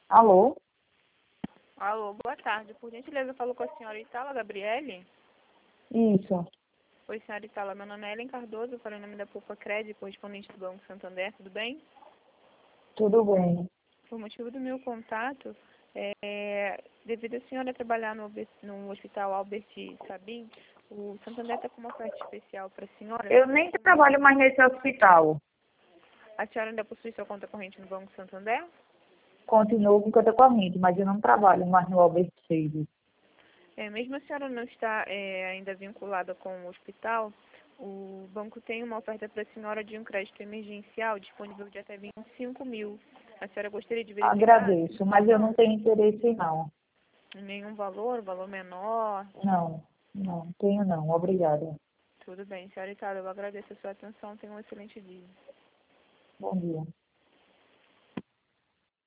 Alô? Alô, boa tarde. Por gentileza, eu falo com a senhora Itala Gabriele? Isso, Oi, senhora Itala. Meu nome é Ellen Cardoso, eu falo em nome da Poupa Crédito, correspondente do Banco Santander, tudo bem? tudo bem. Por motivo do meu contato, devido a senhora trabalhar no Hospital Albert Sabin, o Santander está com uma oferta especial para a senhora. Eu nem trabalho mais nesse hospital. A senhora ainda possui sua conta corrente no Banco Santander? Continuo com conta corrente, mas eu não trabalho mais no Albert Freire. Mesmo a senhora não está ainda vinculada com o hospital, o banco tem uma oferta para a senhora de um crédito emergencial disponível de até 25 mil. A senhora gostaria de verificar? Agradeço, mas eu não tenho interesse não. Nenhum valor menor? Não tenho não. Obrigada. Tudo bem, senhora Itália, eu agradeço a sua atenção. Tenha um excelente dia. Bom dia.